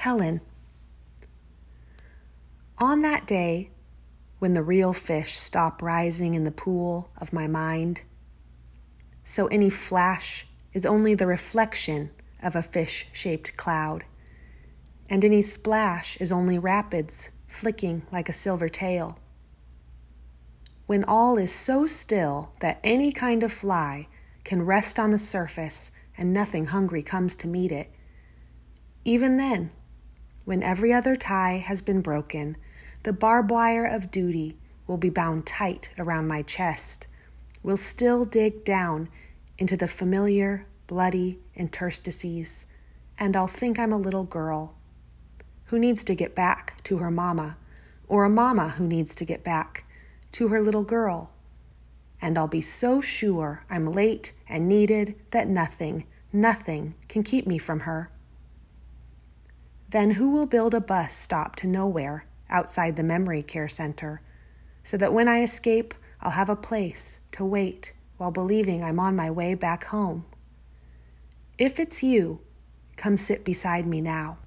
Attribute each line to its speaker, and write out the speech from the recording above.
Speaker 1: Helen. On that day, when the real fish stop rising in the pool of my mind, so any flash is only the reflection of a fish-shaped cloud, and any splash is only rapids flicking like a silver tail. When all is so still that any kind of fly can rest on the surface and nothing hungry comes to meet it, even then, when every other tie has been broken, the barbed wire of duty will be bound tight around my chest, will still dig down into the familiar, bloody interstices, and I'll think I'm a little girl who needs to get back to her mama, or a mama who needs to get back to her little girl. And I'll be so sure I'm late and needed that nothing can keep me from her. Then who will build a bus stop to nowhere outside the memory care center, so that when I escape, I'll have a place to wait while believing I'm on my way back home? If it's you, come sit beside me now.